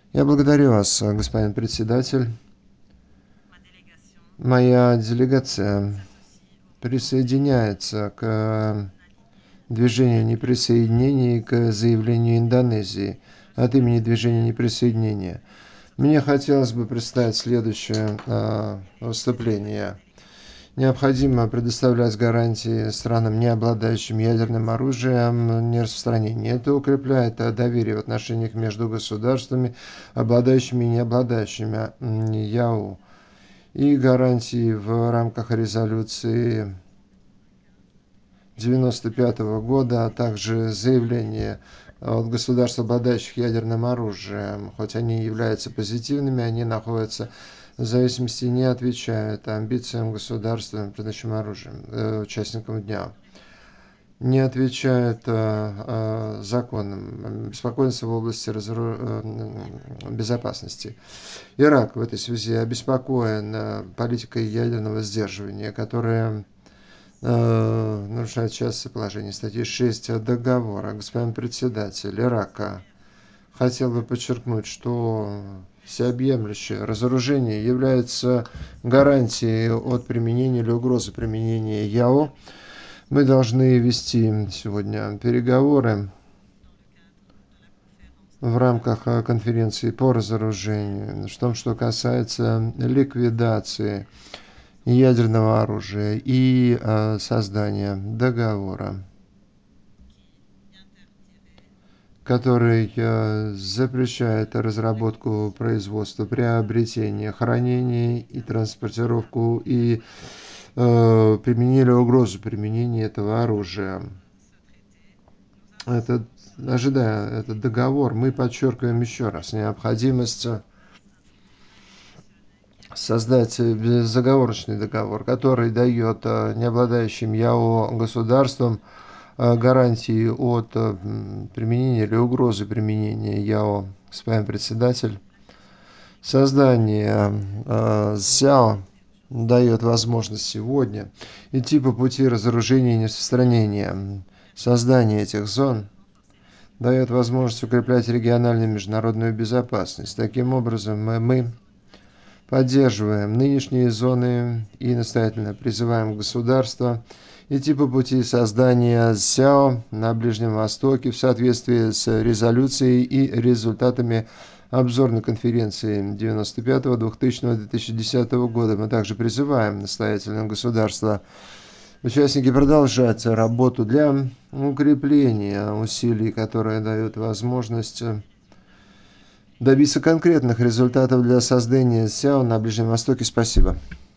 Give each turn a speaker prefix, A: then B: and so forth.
A: Я благодарю вас, господин председатель. Моя делегация присоединяется к движению неприсоединения и к заявлению Индонезии от имени движения неприсоединения. Мне хотелось бы представить следующее выступление. Необходимо предоставлять гарантии странам, не обладающим ядерным оружием, нераспространения. Это укрепляет доверие в отношениях между государствами, обладающими и не обладающими ЯУ. И гарантии в рамках резолюции 1995 года, а также заявления от государств, обладающих ядерным оружием, хоть они являются позитивными, они находятся в зависимости, не отвечают амбициям государства, придающим оружием, участникам дня, не отвечают законам, беспокойство в области безопасности. Ирак в этой связи обеспокоен политикой ядерного сдерживания, которая нарушает часть положения статьи 6 договора. Господин председатель, Ирака хотел бы подчеркнуть, что всеобъемлющее разоружение является гарантией от применения или угрозы применения ЯО. Мы должны вести сегодня переговоры в рамках конференции по разоружению, в том, что касается ликвидации ядерного оружия и создания договора, который запрещает разработку, производство, приобретение, хранение и транспортировку и применение или угрозу применения этого оружия. Ожидая этот договор, мы подчеркиваем еще раз необходимость создать безоговорочный договор, который дает не обладающим ЯО государствам гарантии от применения или угрозы применения ЯО. Господин председатель, создание СЯО дает возможность сегодня идти по пути разоружения и нераспространения. Создание этих зон дает возможность укреплять региональную и международную безопасность. Таким образом, мы поддерживаем нынешние зоны и настоятельно призываем государства идти по пути создания СЯО на Ближнем Востоке в соответствии с резолюцией и результатами обзорной конференции 1995-2010 года. Мы также призываем настоятельно государства, участники, продолжать работу для укрепления усилий, которые дают возможность добиться конкретных результатов для создания СЯО на Ближнем Востоке. Спасибо.